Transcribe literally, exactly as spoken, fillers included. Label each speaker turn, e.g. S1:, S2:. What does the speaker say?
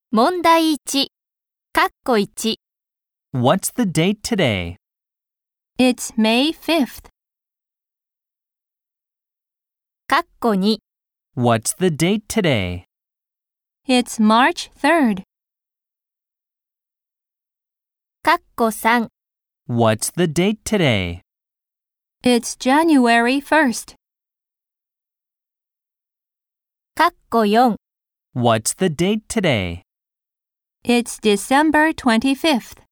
S1: 問題いち、かっこいち。
S2: What's the date today?
S3: It's May fifth.
S1: かっこに、
S2: What's the date today?
S3: It's March third.
S1: かっこさん、
S2: What's the date today?
S3: It's January first.
S1: かっこよん、
S2: What's the date today?
S3: It's December twenty-fifth.